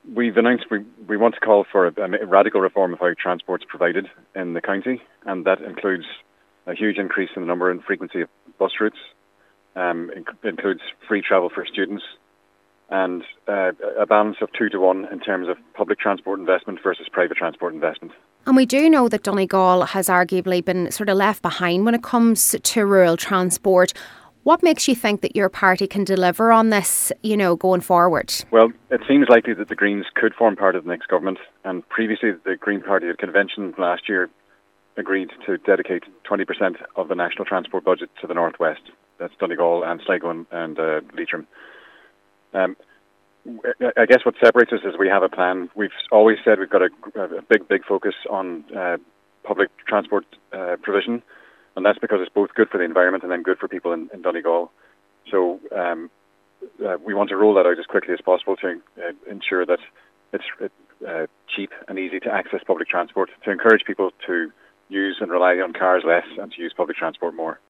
We've announced we want to call for a radical reform of how transport's provided in the county, and that includes a huge increase in the number and frequency of bus routes, includes free travel for students, and a balance of 2-to-1 in terms of public transport investment versus private transport investment. And we do know that Donegal has arguably been sort of left behind when it comes to rural transport. What makes you think that your party can deliver on this, going forward? Well, it seems likely that the Greens could form part of the next government, and previously the Green Party at convention last year agreed to dedicate 20% of the national transport budget to the northwest. That's Donegal and Sligo and Leitrim. I guess what separates us is we have a plan. We've always said we've got a big focus on public transport provision, and that's because it's both good for the environment and then good for people in Donegal. So we want to roll that out as quickly as possible to ensure that it's cheap and easy to access public transport, to encourage people to use and rely on cars less and to use public transport more.